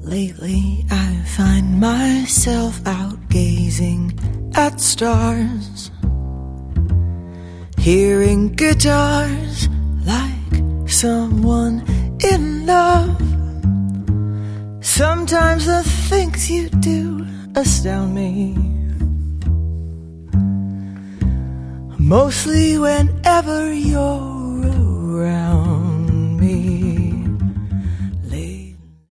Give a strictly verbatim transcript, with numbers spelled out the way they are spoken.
Lately I find myself out gazing at stars, hearing guitars like someone in love. Sometimes the things you do astound me, mostly whenever you're around.